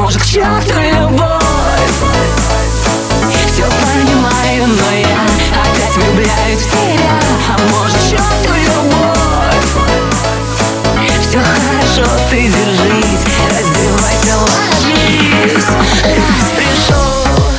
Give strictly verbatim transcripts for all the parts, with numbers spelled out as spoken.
может, к черту любовь. Все понимаю, но я опять влюбляюсь в тебя. А может, к черту любовь. Все хорошо, ты держись, раздевайся, ложись. Раз пришел.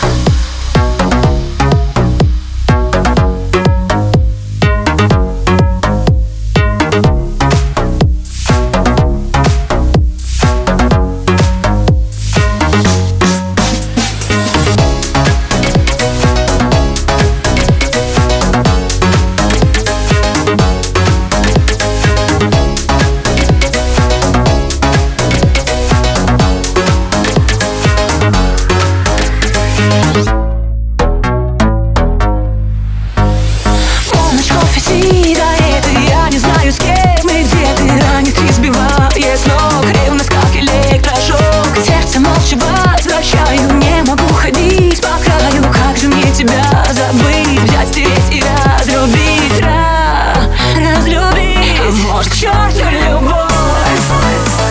Полночь, кофе, сигареты, я не знаю, с кем и где ты. Ранит и сбивает с ног, ревность как электрошок. Сердце молча возвращаю, не могу ходить по краю. Как же мне тебя забыть, взять, стереть и разлюбить, ra- разлюбить. А может, к черту любовь.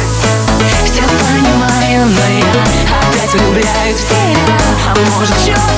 Все понимаю, но я опять влюбляюсь в тебя. А может, к черту